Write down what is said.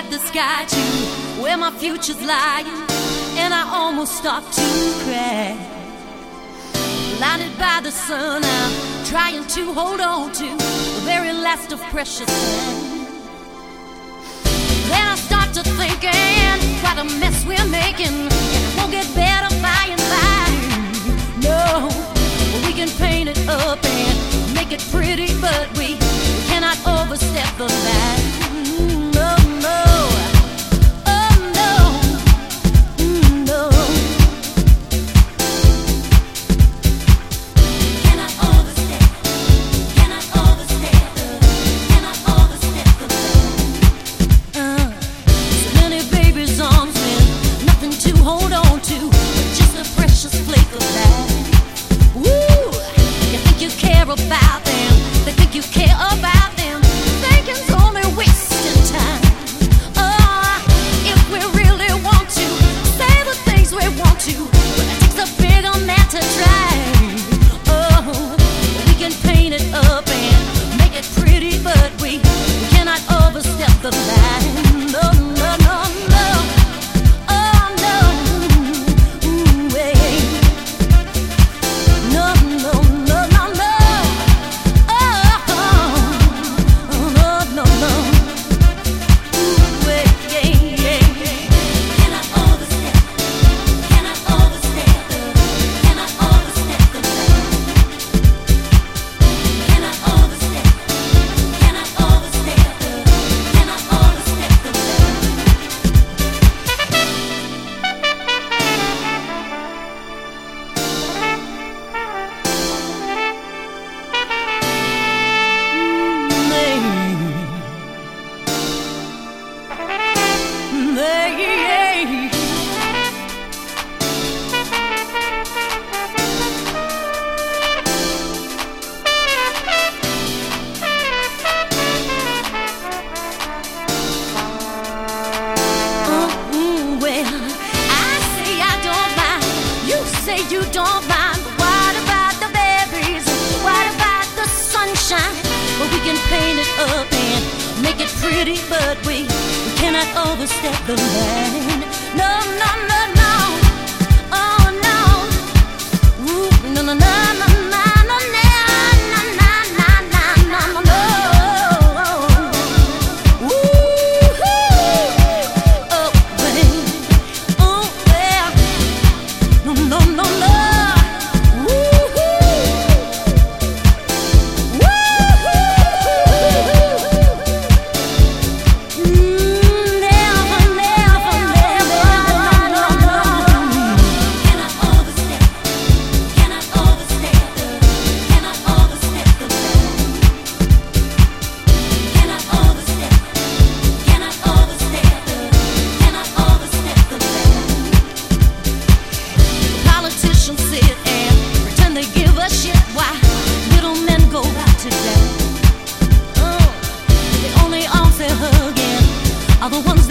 the sky to where my future's lying, and I almost start to cry. Blinded by the sun, I'm trying to hold on to the very last of precious time. Then I start to thinking, what a mess we're making, and it won't get better by and by. No, we can paint it up and make it pretty, but we cannot overstep the line. No, no, oh no, no. Cannot overstep the line. So many babies' arms with nothing to hold on to, but just a precious flake of life. Woo! You think you care about them, they think you care about them, thinking's only wasting time. Oh, if we really want to say the things we want to, but it takes a bigger man to try. Oh, we can paint it up and make it pretty, but we cannot overstep the line. No, no, no, no. Oh, no. Ooh, hey. No, no, no, no, no. Oh, no, no, no. Ooh, hey, yeah, yeah. Cannot overstep the line. Cannot overstep the line. Cannot overstep the line. Well, I say I don't mind, you say you don't mind, but what about the berries? What about the sunshine? Well, we can paint it up and make it pretty, but we cannot overstep the line. No, no, no, no. Oh, no. Ooh, no, no, no, no, no, no, no, no, no, no, no, no. Ooh, oh, babe. Oh, well. No, no, no, no. Never, never, never. Are the ones